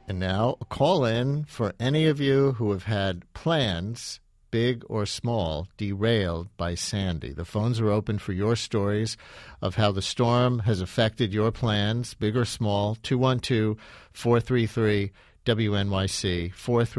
And now a call in for any of you who have had plans, big or small, derailed by Sandy. The phones are open for your stories of how the storm has affected your plans, big or small. 212-433-WNYC,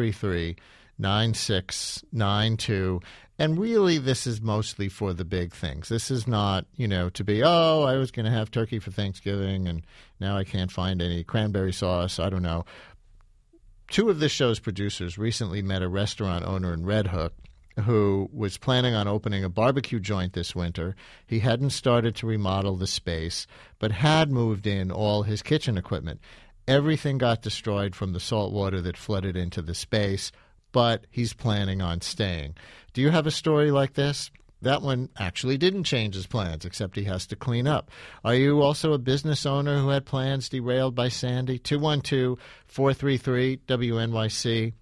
433-9692. And really, this is mostly for the big things. This is not, to be, I was going to have turkey for Thanksgiving, and now I can't find any cranberry sauce. I don't know. Two of this show's producers recently met a restaurant owner in Red Hook who was planning on opening a barbecue joint this winter. He hadn't started to remodel the space, but had moved in all his kitchen equipment. Everything got destroyed from the salt water that flooded into the space, but he's planning on staying. Do you have a story like this? That one actually didn't change his plans, except he has to clean up. Are you also a business owner who had plans derailed by Sandy? 212-433-WNYC,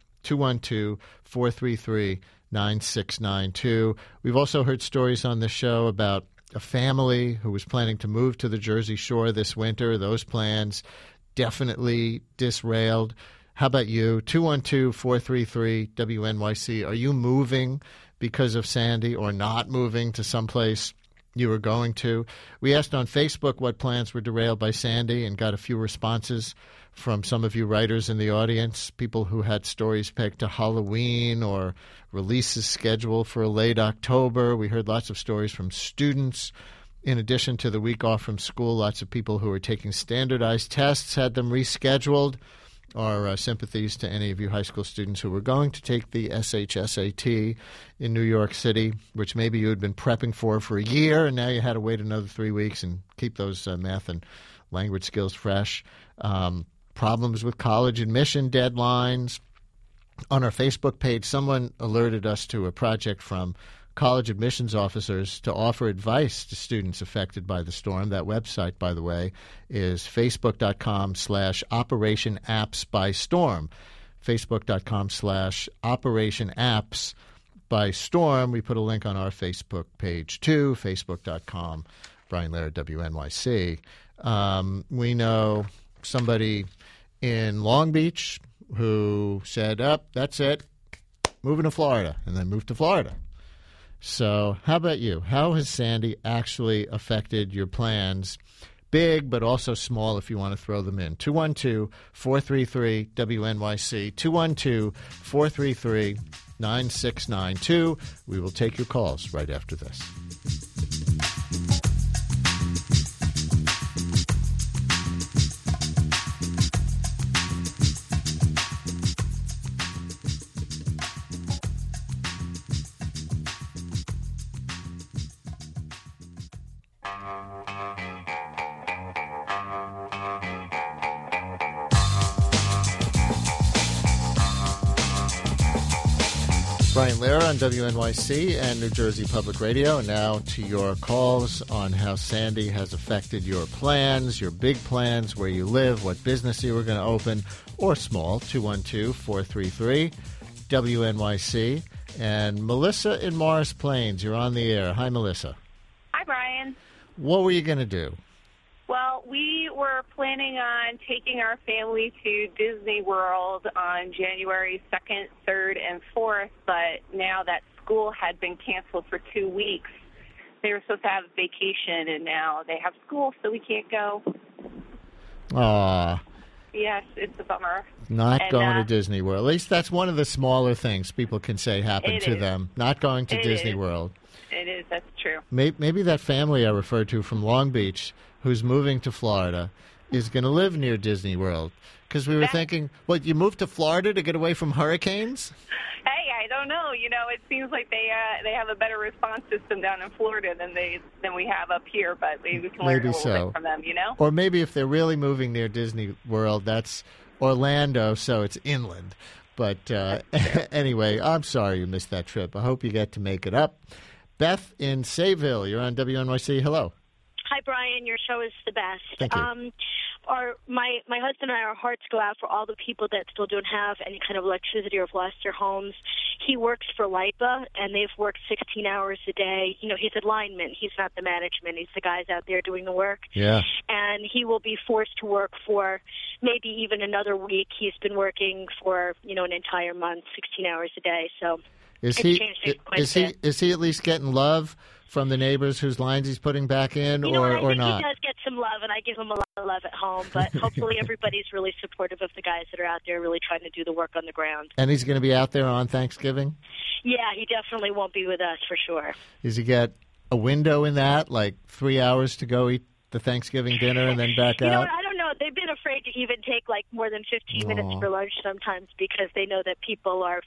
212-433-9692. We've also heard stories on this show about a family who was planning to move to the Jersey Shore this winter. Those plans definitely disrailed. How about you? 212-433-WNYC. Are you moving because of Sandy or not moving to someplace you were going to? We asked on Facebook what plans were derailed by Sandy and got a few responses from some of you writers in the audience, people who had stories pegged to Halloween or releases scheduled for a late October. We heard lots of stories from students. In addition to the week off from school, lots of people who were taking standardized tests had them rescheduled. Our sympathies to any of you high school students who were going to take the SHSAT in New York City, which maybe you had been prepping for a year, and now you had to wait another 3 weeks and keep those math and language skills fresh. Problems with college admission deadlines. On our Facebook page, someone alerted us to a project from college admissions officers to offer advice to students affected by the storm. That website, by the way, is facebook.com/Operation Apps by Storm. Facebook.com/Operation Apps by Storm. We put a link on our Facebook page, too, facebook.com, Brian Laird, WNYC. We know somebody in Long Beach who said, that's it, moving to Florida, and then moved to Florida. So how about you? How has Sandy actually affected your plans, big but also small if you want to throw them in? 212-433-WNYC, 212-433-9692. We will take your calls right after this. Brian Lehrer on WNYC and New Jersey Public Radio. And now to your calls on how Sandy has affected your plans, your big plans, where you live, what business you were going to open, or small, 212-433-WNYC. And Melissa in Morris Plains, you're on the air. Hi, Melissa. Hi, Brian. What were you going to do? Well, we were planning on taking our family to Disney World on January 2nd, 3rd, and 4th, but now that school had been canceled for 2 weeks, they were supposed to have a vacation, and now they have school, so we can't go. Aw. Yes, it's a bummer. Not going to Disney World. At least that's one of the smaller things people can say happened to them. Not going to Disney World. It is. That's true. Maybe that family I referred to from Long Beach who's moving to Florida is going to live near Disney World. Because we were thinking, what, you moved to Florida to get away from hurricanes? Hey, I don't know. You know, it seems like they have a better response system down in Florida than we have up here, but maybe we can learn a little bit from them, you know? Or maybe if they're really moving near Disney World, that's Orlando, so it's inland. But anyway, I'm sorry you missed that trip. I hope you get to make it up. Beth in Sayville, you're on WNYC. Hello. Hi, Brian. Your show is the best. Thank you. my husband and our hearts go out for all the people that still don't have any kind of electricity or have lost their homes. He works for LIPA, and they've worked 16 hours a day. You know, he's a lineman. He's not the management. He's the guys out there doing the work. Yeah. And he will be forced to work for maybe even another week. He's been working for, you know, an entire month, 16 hours a day. So is he at least getting love from the neighbors whose lines he's putting back in, you know, or I think not? He does get some love, and I give him a lot of love at home. But hopefully everybody's really supportive of the guys that are out there really trying to do the work on the ground. And he's going to be out there on Thanksgiving? Yeah, he definitely won't be with us for sure. Does he get a window in that, like 3 hours to go eat the Thanksgiving dinner and then back you out? Know what? I don't know. They've been afraid to even take like more than 15 minutes for lunch sometimes because they know that people are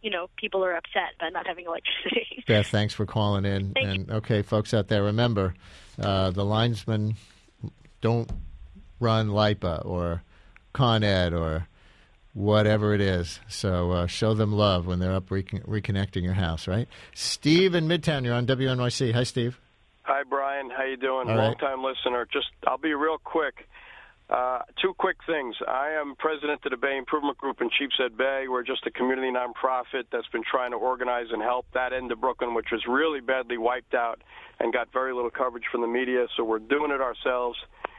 upset by not having electricity. Beth, thanks for calling in. Thank you. Okay, folks out there, remember, the linesmen don't run LIPA or Con Ed or whatever it is. So show them love when they're up reconnecting your house, right? Steve in Midtown, you're on WNYC. Hi, Steve. Hi, Brian. How you doing? All right. Long-time listener. I'll be real quick. Two quick things. I am president of the Bay Improvement Group in Sheepshead Bay. We're just a community nonprofit that's been trying to organize and help that end of Brooklyn, which was really badly wiped out and got very little coverage from the media. So we're doing it ourselves.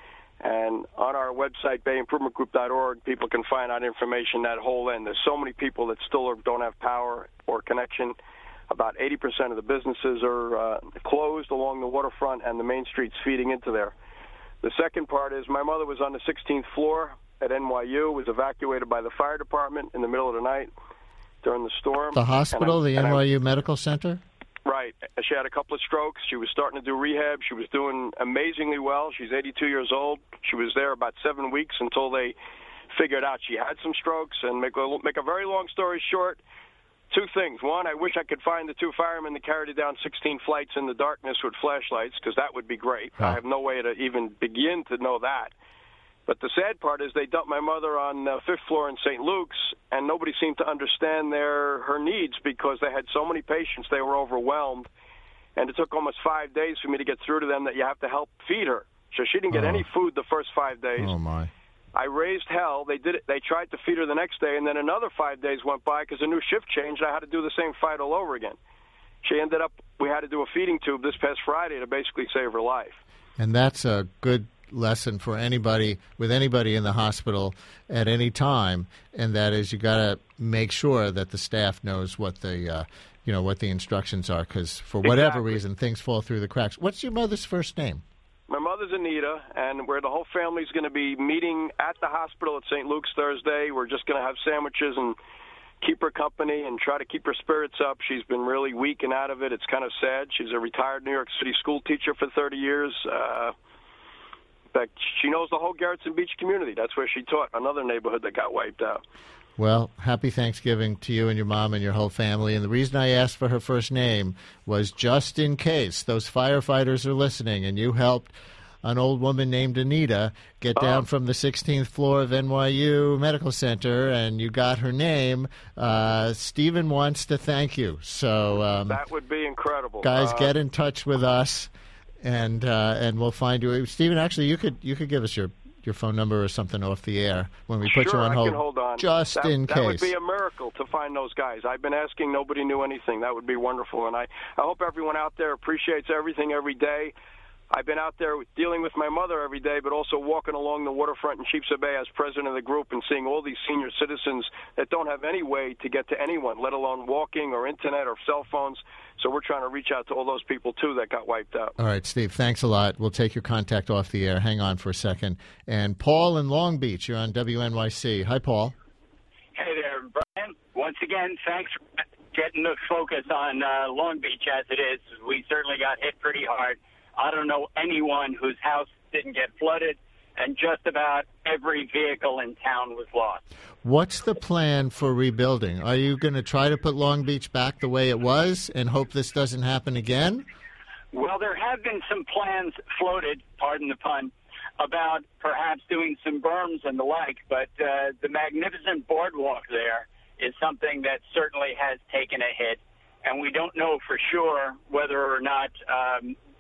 And on our website, bayimprovementgroup.org, people can find out information that whole end. There's so many people that still don't have power or connection. About 80% of the businesses are closed along the waterfront, and the main street's feeding into there. The second part is my mother was on the 16th floor at NYU, was evacuated by the fire department in the middle of the night during the storm. The hospital, the NYU Medical Center? Right. She had a couple of strokes. She was starting to do rehab. She was doing amazingly well. She's 82 years old. She was there about 7 weeks until they figured out she had some strokes. And make a very long story short, two things. One, I wish I could find the two firemen that carried her down 16 flights in the darkness with flashlights, because that would be great. Huh. I have no way to even begin to know that. But the sad part is they dumped my mother on the 5th floor in St. Luke's, and nobody seemed to understand her needs because they had so many patients, they were overwhelmed. And it took almost 5 days for me to get through to them that you have to help feed her. So she didn't get any food the first 5 days. Oh, my. I raised hell. They did it. They tried to feed her the next day, and then another 5 days went by because a new shift changed. I had to do the same fight all over again. She ended up, we had to do a feeding tube this past Friday to basically save her life. And that's a good lesson for anybody in the hospital at any time, and that is you got to make sure that the staff knows what the what the instructions are, because for whatever reason things fall through the cracks. What's your mother's first name? My mother's Anita, and where the whole family's going to be meeting at the hospital at St. Luke's Thursday. We're just going to have sandwiches and keep her company and try to keep her spirits up. She's been really weak and out of it. It's kind of sad. She's a retired New York City school teacher for 30 years. In fact, she knows the whole Gerritsen Beach community. That's where she taught, another neighborhood that got wiped out. Well, happy Thanksgiving to you and your mom and your whole family. And the reason I asked for her first name was just in case those firefighters are listening and you helped an old woman named Anita get down from the 16th floor of NYU Medical Center and you got her name. Stephen wants to thank you. So that would be incredible. Guys, get in touch with us and we'll find you. Stephen, actually, you could give us your phone number or something off the air when we put you on hold. I can hold on. Just in case. That would be a miracle to find those guys. I've been asking. Nobody knew anything. That would be wonderful. And I hope everyone out there appreciates everything every day. I've been out there dealing with my mother every day, but also walking along the waterfront in Sheepshead Bay as president of the group and seeing all these senior citizens that don't have any way to get to anyone, let alone walking or internet or cell phones. So we're trying to reach out to all those people, too, that got wiped out. All right, Steve, thanks a lot. We'll take your contact off the air. Hang on for a second. And Paul in Long Beach, you're on WNYC. Hi, Paul. Hey there, Brian. Once again, thanks for getting the focus on Long Beach as it is. We certainly got hit pretty hard. I don't know anyone whose house didn't get flooded, and just about every vehicle in town was lost. What's the plan for rebuilding? Are you going to try to put Long Beach back the way it was and hope this doesn't happen again? Well, there have been some plans floated, pardon the pun, about perhaps doing some berms and the like, but the magnificent boardwalk there is something that certainly has taken a hit, and we don't know for sure whether or not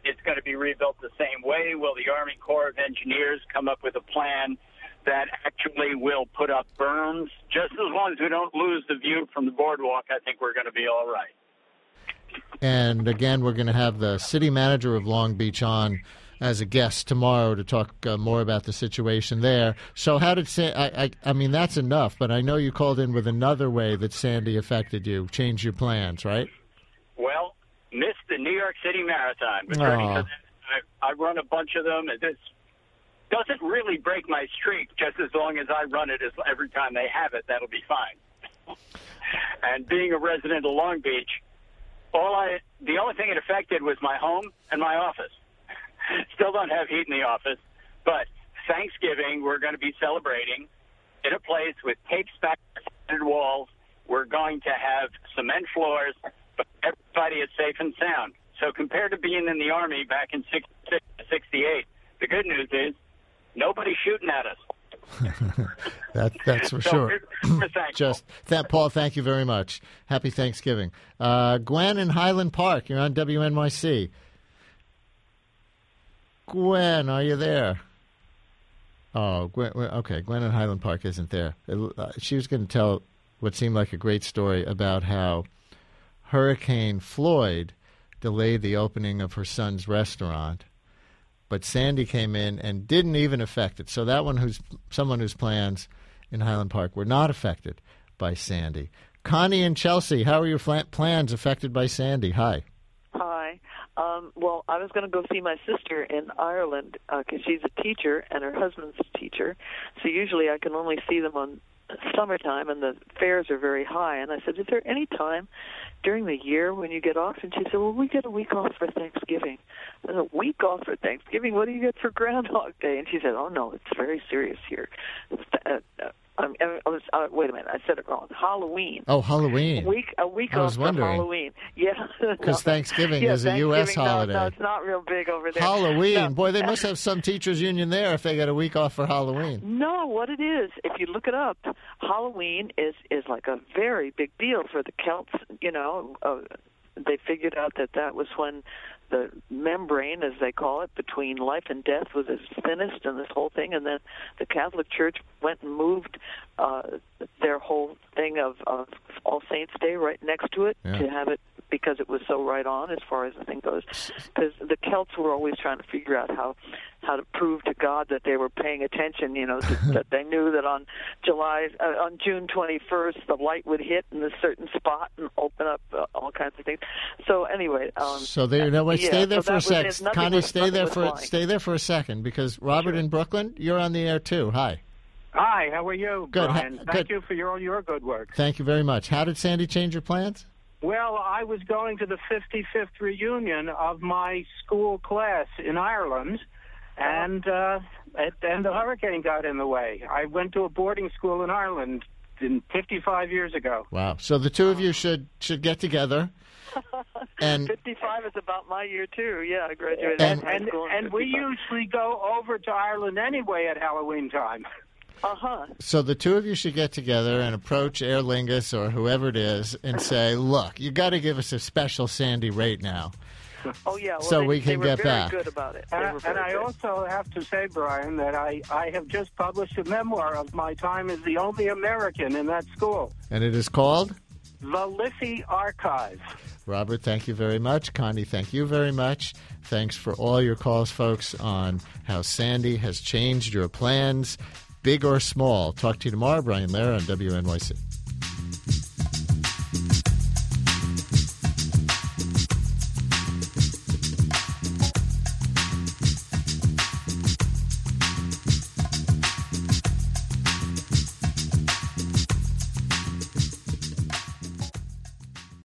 it's going to be rebuilt the same way? Will the Army Corps of Engineers come up with a plan that actually will put up berms? Just as long as we don't lose the view from the boardwalk, I think we're going to be all right. And again, we're going to have the city manager of Long Beach on as a guest tomorrow to talk more about the situation there. So how did I mean, that's enough, but I know you called in with another way that Sandy affected you, changed your plans, right? Well, missed the New York City Marathon. Because I run a bunch of them, and this doesn't really break my streak, just as long as I run it every time they have it, that'll be fine. And being a resident of Long Beach, the only thing it affected was my home and my office. Still don't have heat in the office, but Thanksgiving we're going to be celebrating in a place with tape-stacked walls. We're going to have cement floors, but everybody is safe and sound. So compared to being in the Army back in 66, 68, the good news is nobody's shooting at us. That's for sure. Paul, thank you very much. Happy Thanksgiving. Gwen in Highland Park, you're on WNYC. Gwen, are you there? Oh, Gwen, okay. Gwen in Highland Park isn't there. She was going to tell what seemed like a great story about how Hurricane Floyd delayed the opening of her son's restaurant, but Sandy came in and didn't even affect it. So that one someone whose plans in Highland Park were not affected by Sandy. Connie and Chelsea, how are your plans affected by Sandy? Hi. Hi. Well, I was going to go see my sister in Ireland because she's a teacher and her husband's a teacher. So usually I can only see them on summertime, and the fares are very high. And I said, is there any time during the year when you get off? And she said, well, we get a week off for Thanksgiving. I said, a week off for Thanksgiving? What do you get for Groundhog Day? And she said, oh, no, it's very serious here. Wait a minute, I said it wrong. Halloween. Oh, Halloween. A week off for Halloween. Yeah. Because Thanksgiving is a U.S. holiday. No, it's not real big over there. Halloween. No. Boy, they must have some teachers' union there if they get a week off for Halloween. No, what it is, if you look it up, Halloween is like a very big deal for the Celts. You know, they figured out that was when the membrane, as they call it, between life and death was its thinnest, and this whole thing. And then the Catholic Church went and moved their whole thing of All Saints Day right next to it to have it, because it was so right on as far as the thing goes. Because the Celts were always trying to figure out how to prove to God that they were paying attention, you know, that they knew that on June 21st, the light would hit in a certain spot and open up all kinds of things. So anyway, stay there for a second. Connie, stay there for a second, because Robert in Brooklyn, you're on the air too. Hi. Hi, how are you, good. Brian? Thank you for all your good work. Thank you very much. How did Sandy change your plans? Well, I was going to the 55th reunion of my school class in Ireland, and the hurricane got in the way. I went to a boarding school in Ireland 55 years ago. Wow. So the two of you should get together. And 55 is about my year, too. Yeah, I graduated high school in 55. We usually go over to Ireland anyway at Halloween time. So the two of you should get together and approach Aer Lingus or whoever it is and say, look, you got to give us a special Sandy rate now. Oh, yeah. Well, so we can get back. They were very good about it. And I also have to say, Brian, that I have just published a memoir of my time as the only American in that school. And it is called? The Liffey Archive. Robert, thank you very much. Connie, thank you very much. Thanks for all your calls, folks, on how Sandy has changed your plans, big or small. Talk to you tomorrow. Brian Lehrer on WNYC.